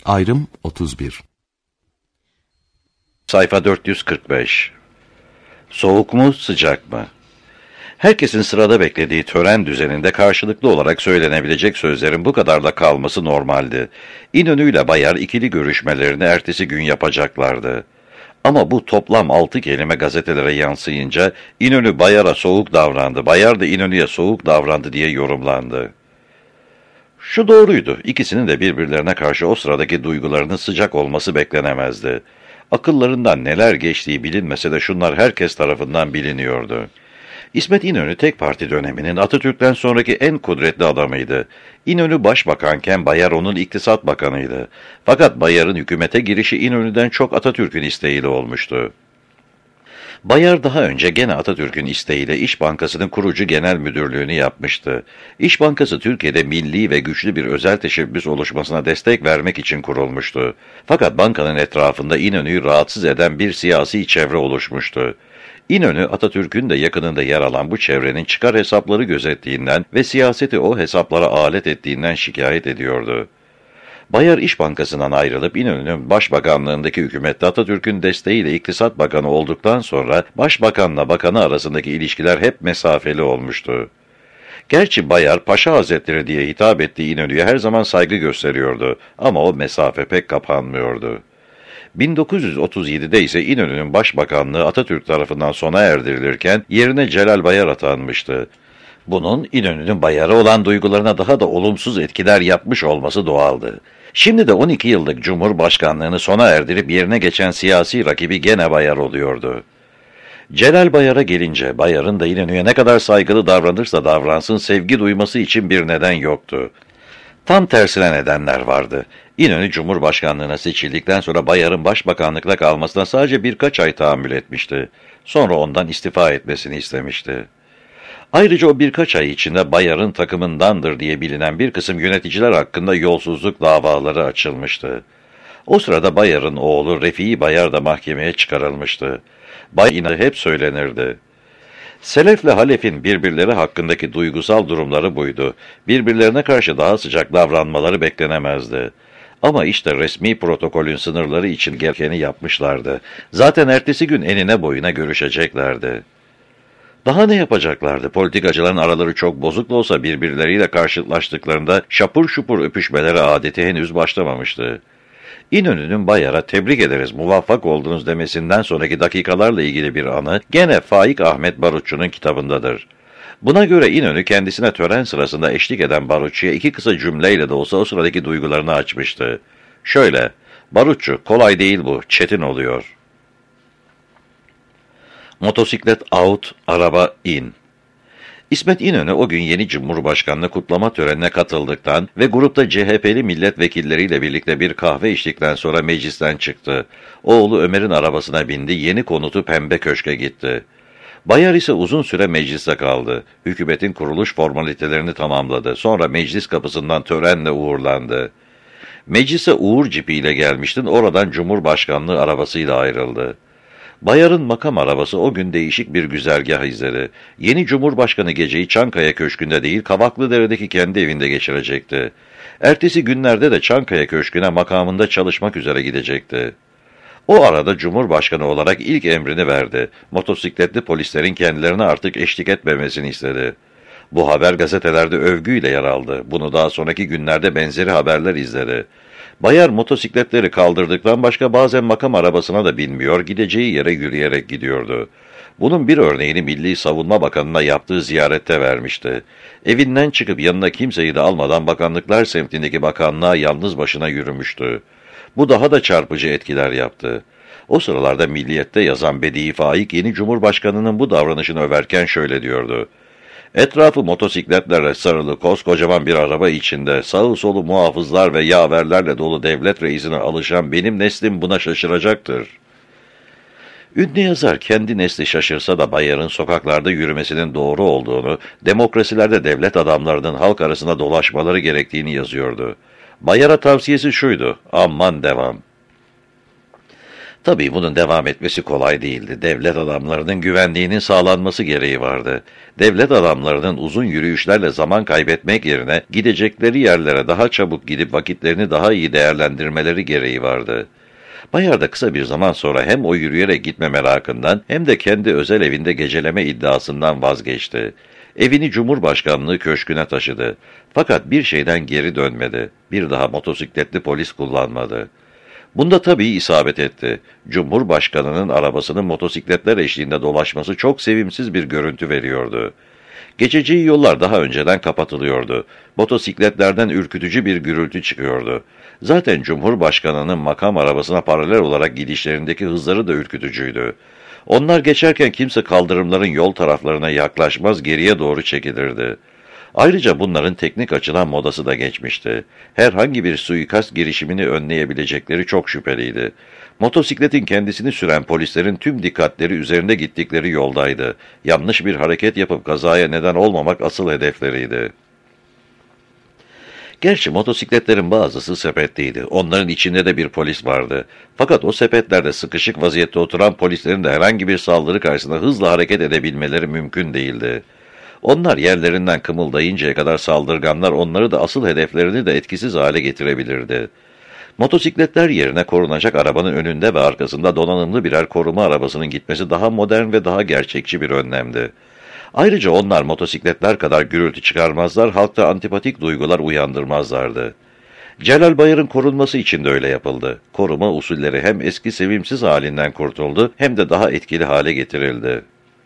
Ayrım 31. Sayfa 445. Soğuk mu, sıcak mı? Herkesin sırada beklediği tören düzeninde karşılıklı olarak söylenebilecek sözlerin bu kadarla kalması normaldi. İnönü ile Bayar ikili görüşmelerini ertesi gün yapacaklardı. Ama bu toplam 6 kelime gazetelere yansıyınca İnönü Bayar'a soğuk davrandı, Bayar da İnönü'ye soğuk davrandı diye yorumlandı. Şu doğruydu, ikisinin de birbirlerine karşı o sıradaki duygularının sıcak olması beklenemezdi. Akıllarından neler geçtiği bilinmese de şunlar herkes tarafından biliniyordu. İsmet İnönü tek parti döneminin Atatürk'ten sonraki en kudretli adamıydı. İnönü başbakanken Bayar onun iktisat bakanıydı. Fakat Bayar'ın hükümete girişi İnönü'den çok Atatürk'ün isteğiyle olmuştu. Bayar daha önce gene Atatürk'ün isteğiyle İş Bankası'nın kurucu genel müdürlüğünü yapmıştı. İş Bankası Türkiye'de milli ve güçlü bir özel teşebbüs oluşmasına destek vermek için kurulmuştu. Fakat bankanın etrafında İnönü'yü rahatsız eden bir siyasi çevre oluşmuştu. İnönü, Atatürk'ün de yakınında yer alan bu çevrenin çıkar hesapları gözettiğinden ve siyaseti o hesaplara alet ettiğinden şikayet ediyordu. Bayar İş Bankası'ndan ayrılıp İnönü'nün başbakanlığındaki hükümette Atatürk'ün desteğiyle iktisat bakanı olduktan sonra başbakanla bakanı arasındaki ilişkiler hep mesafeli olmuştu. Gerçi Bayar Paşa Hazretleri diye hitap ettiği İnönü'ye her zaman saygı gösteriyordu ama o mesafe pek kapanmıyordu. 1937'de ise İnönü'nün başbakanlığı Atatürk tarafından sona erdirilirken yerine Celal Bayar atanmıştı. Bunun İnönü'nün Bayar'a olan duygularına daha da olumsuz etkiler yapmış olması doğaldı. Şimdi de 12 yıllık Cumhurbaşkanlığını sona erdirip yerine geçen siyasi rakibi gene Bayar oluyordu. Celal Bayar'a gelince Bayar'ın da İnönü'ye ne kadar saygılı davranırsa davransın sevgi duyması için bir neden yoktu. Tam tersine nedenler vardı. İnönü Cumhurbaşkanlığına seçildikten sonra Bayar'ın başbakanlıkta kalmasına sadece birkaç ay tahammül etmişti. Sonra ondan istifa etmesini istemişti. Ayrıca o birkaç ay içinde Bayar'ın takımındandır diye bilinen bir kısım yöneticiler hakkında yolsuzluk davaları açılmıştı. O sırada Bayar'ın oğlu Refii Bayar da mahkemeye çıkarılmıştı. Bayar hep söylenirdi. Selefle Halef'in birbirleri hakkındaki duygusal durumları buydu. Birbirlerine karşı daha sıcak davranmaları beklenemezdi. Ama işte resmi protokolün sınırları için gerekeni yapmışlardı. Zaten ertesi gün enine boyuna görüşeceklerdi. Daha ne yapacaklardı? Politikacıların araları çok bozuk da olsa birbirleriyle karşılaştıklarında şapur şupur öpüşmeleri adeti henüz başlamamıştı. İnönü'nün Bayar'a tebrik ederiz, muvaffak oldunuz demesinden sonraki dakikalarla ilgili bir anı gene Faik Ahmet Barutçu'nun kitabındadır. Buna göre İnönü kendisine tören sırasında eşlik eden Barutçu'ya iki kısa cümleyle de olsa o sıradaki duygularını açmıştı. Şöyle, Barutçu, kolay değil bu, çetin oluyor. Motosiklet out, araba in. İsmet İnönü o gün yeni Cumhurbaşkanlığı kutlama törenine katıldıktan ve grupta CHP'li milletvekilleriyle birlikte bir kahve içtikten sonra meclisten çıktı. Oğlu Ömer'in arabasına bindi, yeni konutu Pembe Köşk'e gitti. Bayar ise uzun süre mecliste kaldı. Hükümetin kuruluş formalitelerini tamamladı. Sonra meclis kapısından törenle uğurlandı. Meclise Uğur cipiyle gelmiştin, oradan Cumhurbaşkanlığı arabasıyla ayrıldı. Bayar'ın makam arabası o gün değişik bir güzergah izledi. Yeni Cumhurbaşkanı geceyi Çankaya Köşkü'nde değil, Kavaklıdere'deki kendi evinde geçirecekti. Ertesi günlerde de Çankaya Köşkü'ne makamında çalışmak üzere gidecekti. O arada Cumhurbaşkanı olarak ilk emrini verdi. Motosikletli polislerin kendilerine artık eşlik etmemesini istedi. Bu haber gazetelerde övgüyle yer aldı. Bunu daha sonraki günlerde benzeri haberler izledi. Bayar motosikletleri kaldırdıktan başka bazen makam arabasına da binmiyor, gideceği yere yürüyerek gidiyordu. Bunun bir örneğini Milli Savunma Bakanı'na yaptığı ziyarette vermişti. Evinden çıkıp yanına kimseyi de almadan Bakanlıklar semtindeki bakanlığa yalnız başına yürümüştü. Bu daha da çarpıcı etkiler yaptı. O sıralarda Milliyet'te yazan Bedi Faik yeni Cumhurbaşkanı'nın bu davranışını överken şöyle diyordu. Etrafı motosikletlerle sarılı koskocaman bir araba içinde sağı solu muhafızlar ve yaverlerle dolu devlet reisine alışan benim neslim buna şaşıracaktır. Ünlü yazar kendi nesli şaşırsa da Bayar'ın sokaklarda yürümesinin doğru olduğunu, demokrasilerde devlet adamlarının halk arasında dolaşmaları gerektiğini yazıyordu. Bayar'a tavsiyesi şuydu, aman devam. Tabii bunun devam etmesi kolay değildi. Devlet adamlarının güvenliğinin sağlanması gereği vardı. Devlet adamlarının uzun yürüyüşlerle zaman kaybetmek yerine gidecekleri yerlere daha çabuk gidip vakitlerini daha iyi değerlendirmeleri gereği vardı. Bayar da kısa bir zaman sonra hem o yürüyerek gitme merakından hem de kendi özel evinde geceleme iddiasından vazgeçti. Evini Cumhurbaşkanlığı köşküne taşıdı. Fakat bir şeyden geri dönmedi. Bir daha motosikletli polis kullanmadı. Bunda tabii isabet etti. Cumhurbaşkanının arabasının motosikletler eşliğinde dolaşması çok sevimsiz bir görüntü veriyordu. Geçeceği yollar daha önceden kapatılıyordu. Motosikletlerden ürkütücü bir gürültü çıkıyordu. Zaten Cumhurbaşkanının makam arabasına paralel olarak gidişlerindeki hızları da ürkütücüydü. Onlar geçerken kimse kaldırımların yol taraflarına yaklaşmaz, geriye doğru çekilirdi. Ayrıca bunların teknik açıdan modası da geçmişti. Herhangi bir suikast girişimini önleyebilecekleri çok şüpheliydi. Motosikletin kendisini süren polislerin tüm dikkatleri üzerinde gittikleri yoldaydı. Yanlış bir hareket yapıp kazaya neden olmamak asıl hedefleriydi. Gerçi motosikletlerin bazısı sepetliydi. Onların içinde de bir polis vardı. Fakat o sepetlerde sıkışık vaziyette oturan polislerin de herhangi bir saldırı karşısında hızla hareket edebilmeleri mümkün değildi. Onlar yerlerinden kımıldayıncaya kadar saldırganlar onları da asıl hedeflerini de etkisiz hale getirebilirdi. Motosikletler yerine korunacak arabanın önünde ve arkasında donanımlı birer koruma arabasının gitmesi daha modern ve daha gerçekçi bir önlemdi. Ayrıca onlar motosikletler kadar gürültü çıkarmazlar, halkta antipatik duygular uyandırmazlardı. Celal Bayar'ın korunması için de öyle yapıldı. Koruma usulleri hem eski sevimsiz halinden kurtuldu hem de daha etkili hale getirildi.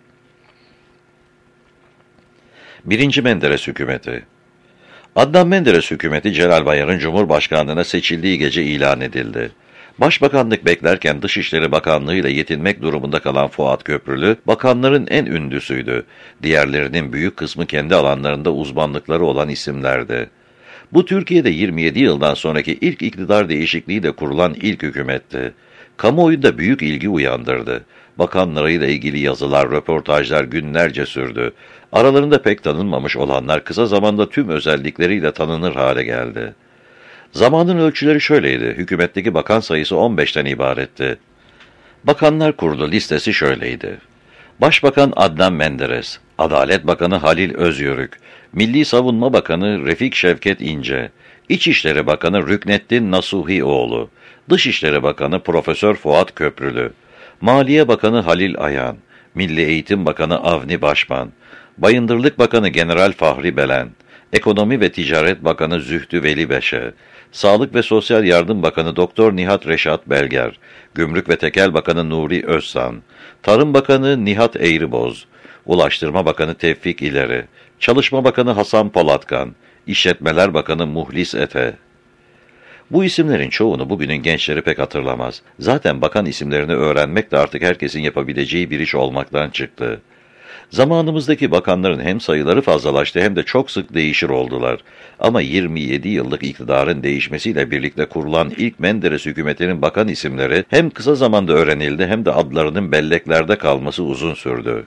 1. Menderes Hükümeti. Adnan Menderes hükümeti Celal Bayar'ın Cumhurbaşkanlığına seçildiği gece ilan edildi. Başbakanlık beklerken Dışişleri Bakanlığı ile yetinmek durumunda kalan Fuat Köprülü, bakanların en ünlüsüydü. Diğerlerinin büyük kısmı kendi alanlarında uzmanlıkları olan isimlerdi. Bu Türkiye'de 27 yıldan sonraki ilk iktidar değişikliğiyle kurulan ilk hükümetti. Kamuoyunda büyük ilgi uyandırdı. Bakanlarıyla ilgili yazılar, röportajlar günlerce sürdü. Aralarında pek tanınmamış olanlar kısa zamanda tüm özellikleriyle tanınır hale geldi. Zamanın ölçüleri şöyleydi. Hükümetteki bakan sayısı 15'ten ibaretti. Bakanlar Kurulu listesi şöyleydi. Başbakan Adnan Menderes, Adalet Bakanı Halil Özyörük, Milli Savunma Bakanı Refik Şevket İnce, İçişleri Bakanı Rükneddin Nasuhioğlu, Dışişleri Bakanı Profesör Fuat Köprülü, Maliye Bakanı Halil Ayan, Milli Eğitim Bakanı Avni Başman, Bayındırlık Bakanı General Fahri Belen, Ekonomi ve Ticaret Bakanı Zühtü Veli Beşe, Sağlık ve Sosyal Yardım Bakanı Doktor Nihat Reşat Belger, Gümrük ve Tekel Bakanı Nuri Özsan, Tarım Bakanı Nihat Eğriboz, Ulaştırma Bakanı Tevfik İleri, Çalışma Bakanı Hasan Polatkan, İşletmeler Bakanı Muhlis Ete. Bu isimlerin çoğunu bugünün gençleri pek hatırlamaz. Zaten bakan isimlerini öğrenmek de artık herkesin yapabileceği bir iş olmaktan çıktı. Zamanımızdaki bakanların hem sayıları fazlalaştı hem de çok sık değişir oldular. Ama 27 yıllık iktidarın değişmesiyle birlikte kurulan ilk Menderes hükümetinin bakan isimleri hem kısa zamanda öğrenildi hem de adlarının belleklerde kalması uzun sürdü.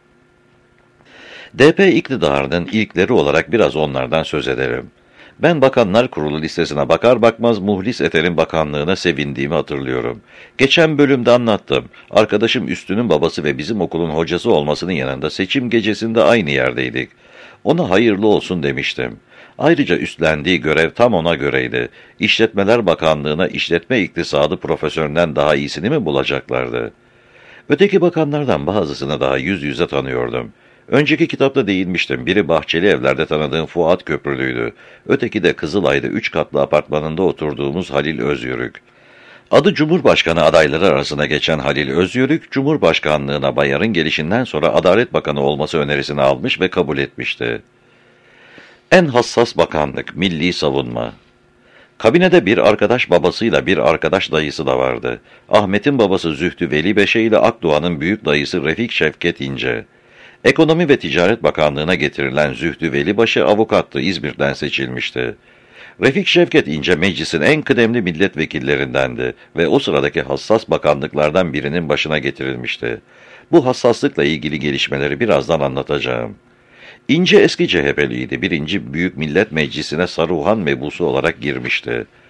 DP iktidarının ilkleri olarak biraz onlardan söz ederim. Ben Bakanlar Kurulu listesine bakar bakmaz Muhlis Eter'in bakanlığına sevindiğimi hatırlıyorum. Geçen bölümde anlattım. Arkadaşım Üstün'ün babası ve bizim okulun hocası olmasının yanında seçim gecesinde aynı yerdeydik. Ona hayırlı olsun demiştim. Ayrıca üstlendiği görev tam ona göreydi. İşletmeler Bakanlığı'na işletme iktisadı profesöründen daha iyisini mi bulacaklardı? Öteki bakanlardan bazısını daha yüz yüze tanıyordum. Önceki kitapta değinmiştim. Biri Bahçeli Evler'de tanıdığım Fuat Köprülü'ydü. Öteki de Kızılay'da 3 katlı apartmanında oturduğumuz Halil Özyörük. Adı Cumhurbaşkanı adayları arasına geçen Halil Özyörük, Cumhurbaşkanlığına Bayar'ın gelişinden sonra Adalet Bakanı olması önerisini almış ve kabul etmişti. En hassas bakanlık, Milli Savunma. Kabinede bir arkadaş babasıyla bir arkadaş dayısı da vardı. Ahmet'in babası Zühtü Veli Beşe ile Akdoğan'ın büyük dayısı Refik Şevket İnce. Ekonomi ve Ticaret Bakanlığı'na getirilen Zühtü Velibaşı avukattı, İzmir'den seçilmişti. Refik Şevket İnce meclisin en kıdemli milletvekillerindendi ve o sıradaki hassas bakanlıklardan birinin başına getirilmişti. Bu hassaslıkla ilgili gelişmeleri birazdan anlatacağım. İnce eski CHP'liydi. 1. Büyük Millet Meclisi'ne Saruhan mebusu olarak girmişti.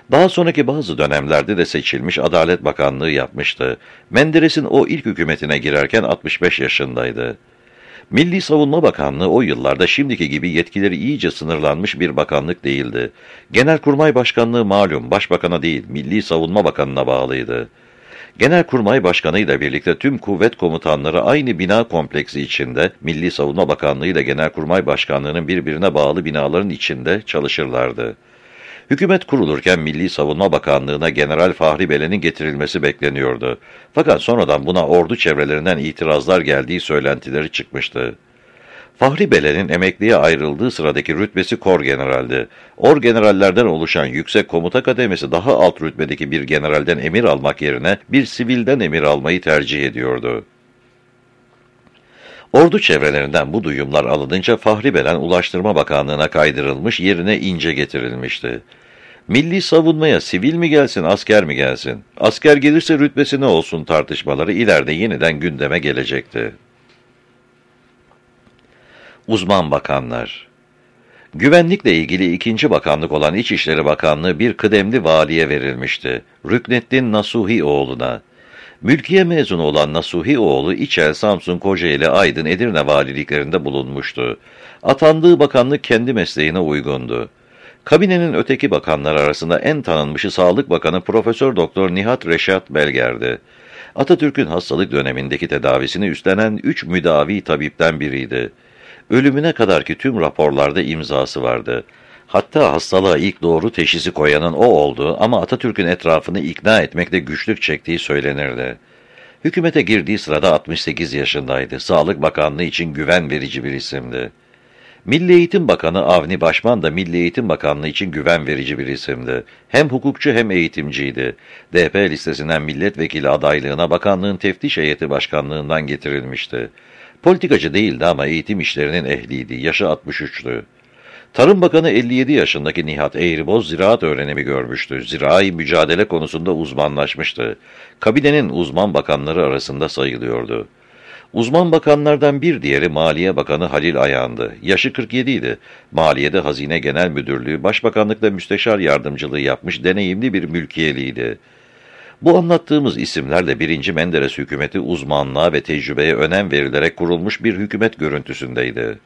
Daha sonraki bazı dönemlerde de seçilmiş Adalet Bakanlığı yapmıştı. Menderes'in o ilk hükümetine girerken 65 yaşındaydı. Milli Savunma Bakanlığı o yıllarda şimdiki gibi yetkileri iyice sınırlanmış bir bakanlık değildi. Genelkurmay Başkanlığı malum başbakana değil, Milli Savunma Bakanı'na bağlıydı. Genelkurmay Başkanı ile birlikte tüm kuvvet komutanları aynı bina kompleksi içinde, Milli Savunma Bakanlığı ile Genelkurmay Başkanlığı'nın birbirine bağlı binaların içinde çalışırlardı. Hükümet kurulurken Milli Savunma Bakanlığı'na General Fahri Belen'in getirilmesi bekleniyordu. Fakat sonradan buna ordu çevrelerinden itirazlar geldiği söylentileri çıkmıştı. Fahri Belen'in emekliye ayrıldığı sıradaki rütbesi Korgeneraldi. Orgenerallerden oluşan yüksek komuta kademesi daha alt rütbedeki bir generalden emir almak yerine bir sivilden emir almayı tercih ediyordu. Ordu çevrelerinden bu duyumlar alınınca Fahri Belen Ulaştırma Bakanlığı'na kaydırılmış, yerine İnce getirilmişti. Milli savunmaya sivil mi gelsin, asker mi gelsin? Asker gelirse rütbesi ne olsun tartışmaları ileride yeniden gündeme gelecekti. Uzman bakanlar. Güvenlikle ilgili ikinci bakanlık olan İçişleri Bakanlığı bir kıdemli valiye verilmişti. Rükneddin Nasuhi oğluna. Mülkiye mezunu olan Nasuhi oğlu İçel, Samsun, Kocaeli, Aydın, Edirne valiliklerinde bulunmuştu. Atandığı bakanlık kendi mesleğine uygundu. Kabinenin öteki bakanlar arasında en tanınmışı Sağlık Bakanı Profesör Doktor Nihat Reşat Belger'di. Atatürk'ün hastalık dönemindeki tedavisini üstlenen 3 müdavi tabipten biriydi. Ölümüne kadarki tüm raporlarda imzası vardı. Hatta hastalığa ilk doğru teşhisi koyanın o olduğu ama Atatürk'ün etrafını ikna etmekte güçlük çektiği söylenirdi. Hükümete girdiği sırada 68 yaşındaydı. Sağlık Bakanlığı için güven verici bir isimdi. Milli Eğitim Bakanı Avni Başman da Milli Eğitim Bakanlığı için güven verici bir isimdi. Hem hukukçu hem eğitimciydi. DP listesinden milletvekili adaylığına bakanlığın teftiş heyeti başkanlığından getirilmişti. Politikacı değildi ama eğitim işlerinin ehliydi. Yaşı 63'tü. Tarım Bakanı 57 yaşındaki Nihat Eğriboz ziraat öğrenimi görmüştü. Zirai mücadele konusunda uzmanlaşmıştı. Kabinenin uzman bakanları arasında sayılıyordu. Uzman bakanlardan bir diğeri Maliye Bakanı Halil Ayağan'dı. Yaşı 47 idi. Maliye'de Hazine Genel Müdürlüğü, Başbakanlıkta müsteşar yardımcılığı yapmış deneyimli bir mülkiyeliydi. Bu anlattığımız isimlerle 1. Menderes hükümeti uzmanlığa ve tecrübeye önem verilerek kurulmuş bir hükümet görüntüsündeydi.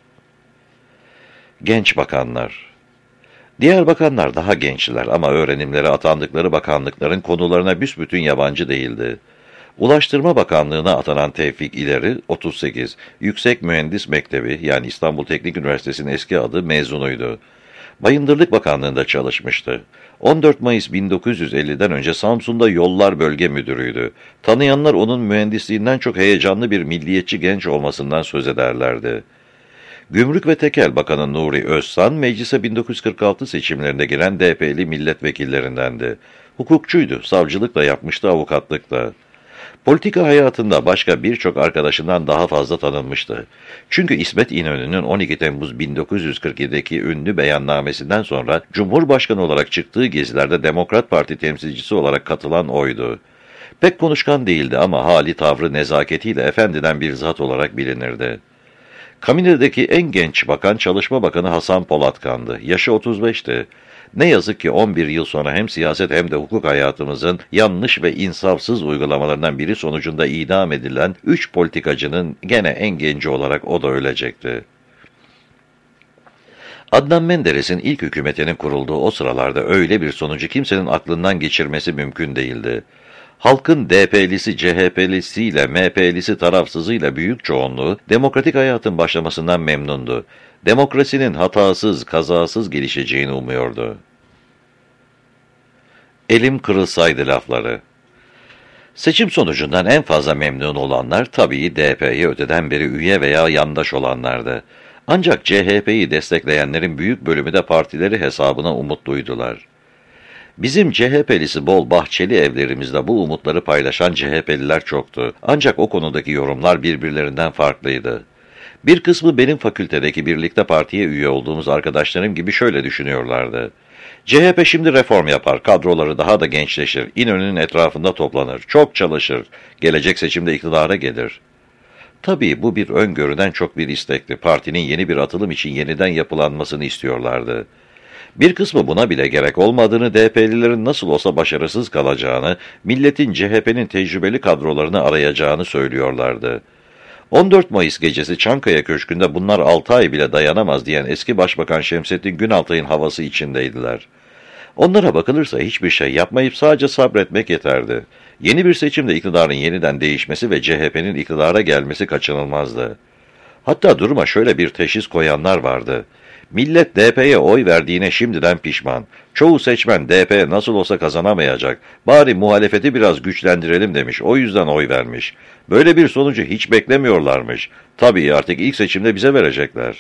Genç bakanlar. Diğer bakanlar daha gençler ama öğrenimlere atandıkları bakanlıkların konularına büsbütün yabancı değildi. Ulaştırma Bakanlığı'na atanan Tevfik İleri, 38, Yüksek Mühendis Mektebi yani İstanbul Teknik Üniversitesi'nin eski adı mezunuydu. Bayındırlık Bakanlığı'nda çalışmıştı. 14 Mayıs 1950'den önce Samsun'da Yollar Bölge Müdürüydü. Tanıyanlar onun mühendisliğinden çok heyecanlı bir milliyetçi genç olmasından söz ederlerdi. Gümrük ve Tekel Bakanı Nuri Özsan, meclise 1946 seçimlerinde giren DP'li milletvekillerindendi. Hukukçuydu, savcılık da yapmıştı, avukatlık da. Politika hayatında başka birçok arkadaşından daha fazla tanınmıştı. Çünkü İsmet İnönü'nün 12 Temmuz 1947'deki ünlü beyannamesinden sonra Cumhurbaşkanı olarak çıktığı gezilerde Demokrat Parti temsilcisi olarak katılan oydu. Pek konuşkan değildi ama hali tavrı nezaketiyle efendiden bir zat olarak bilinirdi. Kabinedeki en genç bakan Çalışma Bakanı Hasan Polatkan'dı. Yaşı 35'ti. Ne yazık ki 11 yıl sonra hem siyaset hem de hukuk hayatımızın yanlış ve insafsız uygulamalarından biri sonucunda idam edilen 3 politikacının gene en genci olarak o da ölecekti. Adnan Menderes'in ilk hükümetinin kurulduğu o sıralarda öyle bir sonucu kimsenin aklından geçirmesi mümkün değildi. Halkın DP'lisi, CHP'lisiyle, MHP'lisi, tarafsızıyla büyük çoğunluğu demokratik hayatın başlamasından memnundu. Demokrasinin hatasız, kazasız gelişeceğini umuyordu. Elim kırılsaydı lafları. Seçim sonucundan en fazla memnun olanlar tabii DP'ye öteden beri üye veya yandaş olanlardı. Ancak CHP'yi destekleyenlerin büyük bölümü de partileri hesabına umut duydular. Bizim CHP'lisi bol bahçeli evlerimizde bu umutları paylaşan CHP'liler çoktu. Ancak o konudaki yorumlar birbirlerinden farklıydı. Bir kısmı benim fakültedeki birlikte partiye üye olduğumuz arkadaşlarım gibi şöyle düşünüyorlardı. CHP şimdi reform yapar, kadroları daha da gençleşir, İnönü'nün etrafında toplanır, çok çalışır, gelecek seçimde iktidara gelir. Tabii bu bir öngörüden çok bir istekti. Partinin yeni bir atılım için yeniden yapılanmasını istiyorlardı. Bir kısmı buna bile gerek olmadığını, DP'lilerin nasıl olsa başarısız kalacağını, milletin CHP'nin tecrübeli kadrolarını arayacağını söylüyorlardı. 14 Mayıs gecesi Çankaya Köşkü'nde bunlar 6 ay bile dayanamaz diyen eski Başbakan Şemsettin Günaltay'ın havası içindeydiler. Onlara bakılırsa hiçbir şey yapmayıp sadece sabretmek yeterdi. Yeni bir seçimde iktidarın yeniden değişmesi ve CHP'nin iktidara gelmesi kaçınılmazdı. Hatta duruma şöyle bir teşhis koyanlar vardı. Millet DP'ye oy verdiğine şimdiden pişman. Çoğu seçmen DP nasıl olsa kazanamayacak. Bari muhalefeti biraz güçlendirelim demiş. O yüzden oy vermiş. Böyle bir sonucu hiç beklemiyorlarmış. Tabii artık ilk seçimde bize verecekler.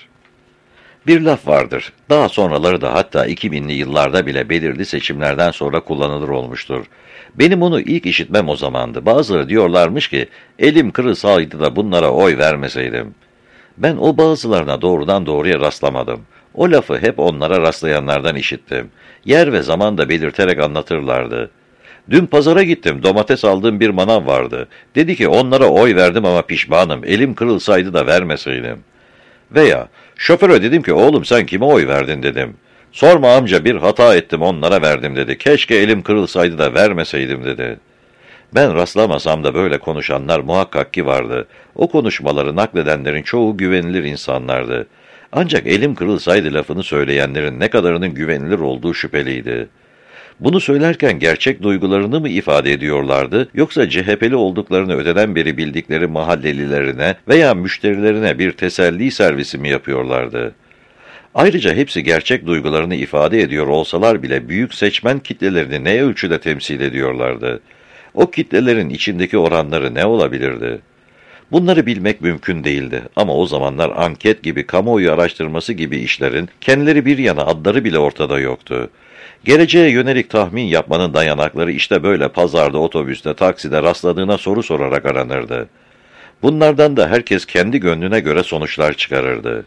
Bir laf vardır. Daha sonraları da hatta 2000'li yıllarda bile belirli seçimlerden sonra kullanılır olmuştur. Benim onu ilk işitmem o zamandı. Bazıları diyorlarmış ki elim kırılsaydı da bunlara oy vermeseydim. Ben o bazılarına doğrudan doğruya rastlamadım. O lafı hep onlara rastlayanlardan işittim. Yer ve zaman da belirterek anlatırlardı. Dün pazara gittim, domates aldığım bir manav vardı. Dedi ki onlara oy verdim ama pişmanım, elim kırılsaydı da vermeseydim. Veya şoföre dedim ki oğlum sen kime oy verdin dedim. Sorma amca bir hata ettim onlara verdim dedi. Keşke elim kırılsaydı da vermeseydim dedi. Ben rastlamasam da böyle konuşanlar muhakkak ki vardı. O konuşmaları nakledenlerin çoğu güvenilir insanlardı. Ancak elim kırılsaydı lafını söyleyenlerin ne kadarının güvenilir olduğu şüpheliydi. Bunu söylerken gerçek duygularını mı ifade ediyorlardı, yoksa CHP'li olduklarını öteden beri bildikleri mahallelilerine veya müşterilerine bir teselli servisi mi yapıyorlardı? Ayrıca hepsi gerçek duygularını ifade ediyor olsalar bile büyük seçmen kitlelerini ne ölçüde temsil ediyorlardı? O kitlelerin içindeki oranları ne olabilirdi? Bunları bilmek mümkün değildi ama o zamanlar anket gibi, kamuoyu araştırması gibi işlerin kendileri bir yana adları bile ortada yoktu. Geleceğe yönelik tahmin yapmanın dayanakları işte böyle pazarda, otobüste, takside rastladığına soru sorarak aranırdı. Bunlardan da herkes kendi gönlüne göre sonuçlar çıkarırdı.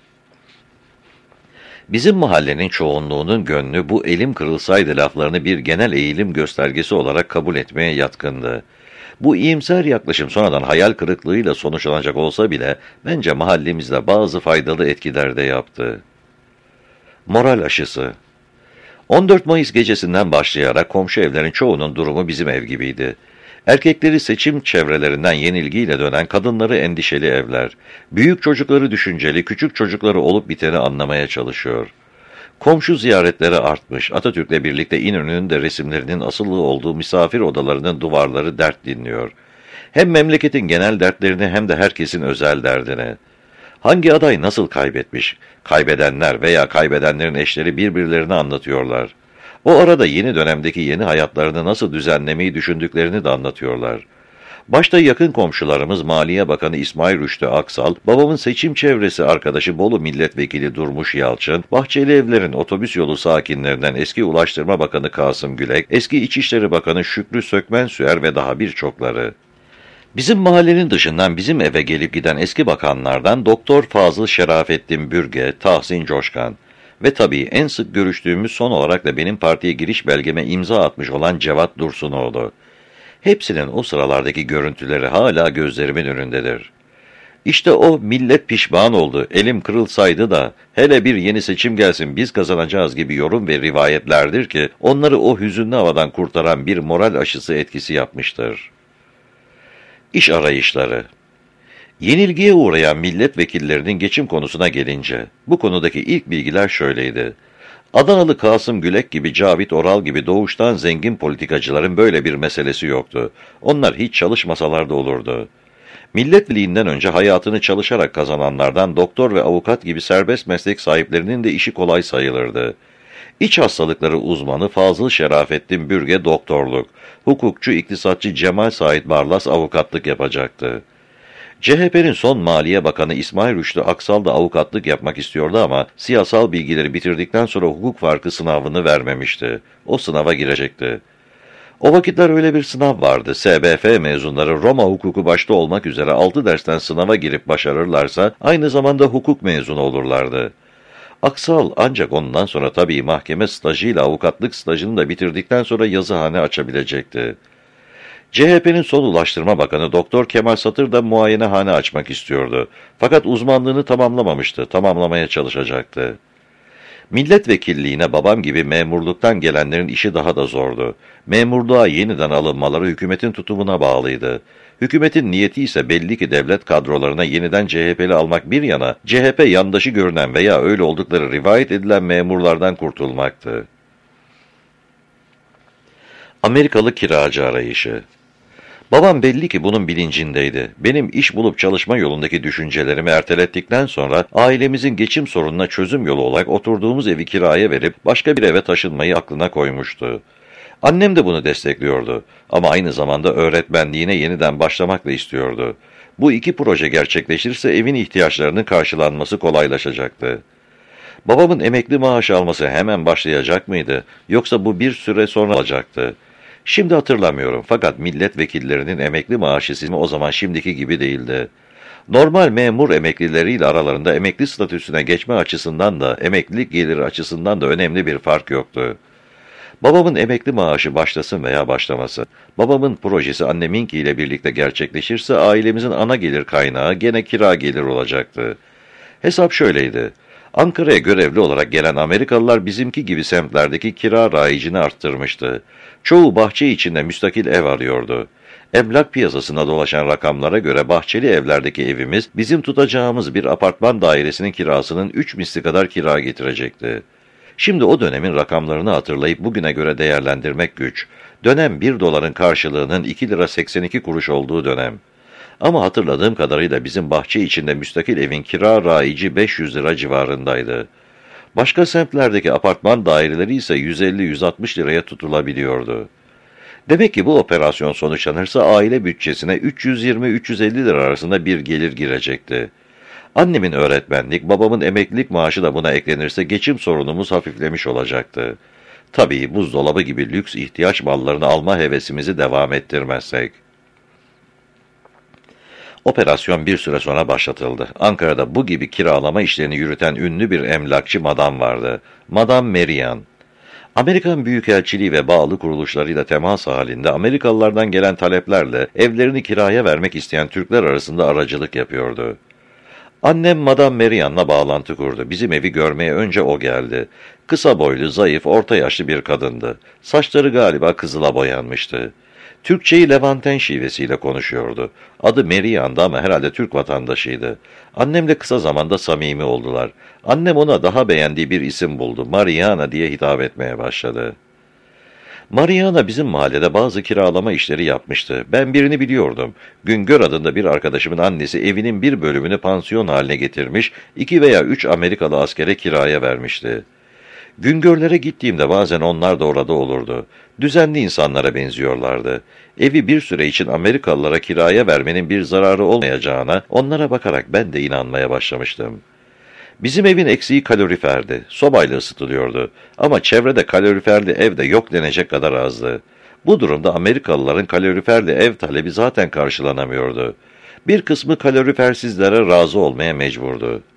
Bizim mahallenin çoğunluğunun gönlü bu elim kırılsaydı laflarını bir genel eğilim göstergesi olarak kabul etmeye yatkındı. Bu iyimser yaklaşım sonradan hayal kırıklığıyla sonuçlanacak olsa bile bence mahallemizde bazı faydalı etkiler de yaptı. Moral aşısı. 14 Mayıs gecesinden başlayarak komşu evlerin çoğunun durumu bizim ev gibiydi. Erkekleri seçim çevrelerinden yenilgiyle dönen, kadınları endişeli evler. Büyük çocukları düşünceli, küçük çocukları olup biteni anlamaya çalışıyor. Komşu ziyaretleri artmış, Atatürk'le birlikte İnönü'nün de resimlerinin asılı olduğu misafir odalarının duvarları dert dinliyor. Hem memleketin genel dertlerini hem de herkesin özel derdini. Hangi aday nasıl kaybetmiş? Kaybedenler veya kaybedenlerin eşleri birbirlerini anlatıyorlar. O arada yeni dönemdeki yeni hayatlarını nasıl düzenlemeyi düşündüklerini de anlatıyorlar. Başta yakın komşularımız Maliye Bakanı İsmail Rüştü Aksal, babamın seçim çevresi arkadaşı Bolu Milletvekili Durmuş Yalçın, Bahçelievler'in otobüs yolu sakinlerinden eski Ulaştırma Bakanı Kasım Gülek, eski İçişleri Bakanı Şükrü Sökmensüer ve daha birçokları. Bizim mahallenin dışından bizim eve gelip giden eski bakanlardan Doktor Fazıl Şerafettin Bürge, Tahsin Coşkan ve tabii en sık görüştüğümüz son olarak da benim partiye giriş belgeme imza atmış olan Cevat Dursunoğlu. Hepsinin o sıralardaki görüntüleri hala gözlerimin önündedir. İşte o millet pişman oldu, elim kırılsaydı da hele bir yeni seçim gelsin biz kazanacağız gibi yorum ve rivayetlerdir ki onları o hüzünlü havadan kurtaran bir moral aşısı etkisi yapmıştır. İş arayışları. Yenilgiye uğrayan milletvekillerinin geçim konusuna gelince, bu konudaki ilk bilgiler şöyleydi. Adanalı Kasım Gülek gibi, Cavit Oral gibi doğuştan zengin politikacıların böyle bir meselesi yoktu. Onlar hiç çalışmasalar da olurdu. Milletvekilliğinden önce hayatını çalışarak kazananlardan doktor ve avukat gibi serbest meslek sahiplerinin de işi kolay sayılırdı. İç hastalıkları uzmanı Fazıl Şerafettin Bürge doktorluk, hukukçu iktisatçı Cemal Said Barlas avukatlık yapacaktı. CHP'nin son Maliye Bakanı İsmail Rüştü Aksal da avukatlık yapmak istiyordu ama siyasal bilgileri bitirdikten sonra hukuk farkı sınavını vermemişti. O sınava girecekti. O vakitler öyle bir sınav vardı. SBF mezunları Roma hukuku başta olmak üzere 6 dersten sınava girip başarırlarsa aynı zamanda hukuk mezunu olurlardı. Aksal ancak ondan sonra tabii mahkeme stajıyla avukatlık stajını da bitirdikten sonra yazıhane açabilecekti. CHP'nin son Ulaştırma Bakanı Doktor Kemal Satır da muayenehane açmak istiyordu. Fakat uzmanlığını tamamlamamıştı, tamamlamaya çalışacaktı. Milletvekilliğine babam gibi memurluktan gelenlerin işi daha da zordu. Memurluğa yeniden alınmaları hükümetin tutumuna bağlıydı. Hükümetin niyeti ise belli ki devlet kadrolarına yeniden CHP'li almak bir yana, CHP yandaşı görünen veya öyle oldukları rivayet edilen memurlardan kurtulmaktı. Amerikalı kiracı arayışı. Babam belli ki bunun bilincindeydi. Benim iş bulup çalışma yolundaki düşüncelerimi ertelettikten sonra ailemizin geçim sorununa çözüm yolu olarak oturduğumuz evi kiraya verip başka bir eve taşınmayı aklına koymuştu. Annem de bunu destekliyordu ama aynı zamanda öğretmenliğine yeniden başlamak da istiyordu. Bu iki proje gerçekleşirse evin ihtiyaçlarının karşılanması kolaylaşacaktı. Babamın emekli maaşı alması hemen başlayacak mıydı yoksa bu bir süre sonra olacaktı? Şimdi hatırlamıyorum fakat milletvekillerinin emekli maaşı sistemi o zaman şimdiki gibi değildi. Normal memur emeklileriyle aralarında emekli statüsüne geçme açısından da emeklilik geliri açısından da önemli bir fark yoktu. Babamın emekli maaşı başlasın veya başlamasın. Babamın projesi anneminkiyle birlikte gerçekleşirse ailemizin ana gelir kaynağı gene kira gelir olacaktı. Hesap şöyleydi. Ankara'ya görevli olarak gelen Amerikalılar bizimki gibi semtlerdeki kira rayicini arttırmıştı. Çoğu bahçe içinde müstakil ev arıyordu. Emlak piyasasına dolaşan rakamlara göre bahçeli evlerdeki evimiz bizim tutacağımız bir apartman dairesinin kirasının 3 misli kadar kira getirecekti. Şimdi o dönemin rakamlarını hatırlayıp bugüne göre değerlendirmek güç. Dönem 1 doların karşılığının 2 lira 82 kuruş olduğu dönem. Ama hatırladığım kadarıyla bizim bahçe içinde müstakil evin kira raici 500 lira civarındaydı. Başka semtlerdeki apartman daireleri ise 150-160 liraya tutulabiliyordu. Demek ki bu operasyon sonuçlanırsa aile bütçesine 320-350 lira arasında bir gelir girecekti. Annemin öğretmenlik, babamın emeklilik maaşı da buna eklenirse geçim sorunumuz hafiflemiş olacaktı. Tabii buzdolabı gibi lüks ihtiyaç mallarını alma hevesimizi devam ettirmezsek. Operasyon bir süre sonra başlatıldı. Ankara'da bu gibi kiralama işlerini yürüten ünlü bir emlakçı madam vardı. Madame Merian. Amerikan Büyükelçiliği ve bağlı kuruluşlarıyla temas halinde Amerikalılardan gelen taleplerle evlerini kiraya vermek isteyen Türkler arasında aracılık yapıyordu. Annem Madame Merian'la bağlantı kurdu. Bizim evi görmeye önce o geldi. Kısa boylu, zayıf, orta yaşlı bir kadındı. Saçları galiba kızıla boyanmıştı. Türkçeyi Levanten şivesiyle konuşuyordu. Adı Merian'dı ama herhalde Türk vatandaşıydı. Annemle kısa zamanda samimi oldular. Annem ona daha beğendiği bir isim buldu. Mariana diye hitap etmeye başladı. Mariana bizim mahallede bazı kiralama işleri yapmıştı. Ben birini biliyordum. Güngör adında bir arkadaşımın annesi evinin bir bölümünü pansiyon haline getirmiş, 2 veya 3 Amerikalı askere kiraya vermişti. Güngörlere gittiğimde bazen onlar da orada olurdu. Düzenli insanlara benziyorlardı. Evi bir süre için Amerikalılara kiraya vermenin bir zararı olmayacağına onlara bakarak ben de inanmaya başlamıştım. Bizim evin eksiği kaloriferdi. Sobayla ısıtılıyordu. Ama çevrede kaloriferli ev de yok denecek kadar azdı. Bu durumda Amerikalıların kaloriferli ev talebi zaten karşılanamıyordu. Bir kısmı kalorifersizlere razı olmaya mecburdu.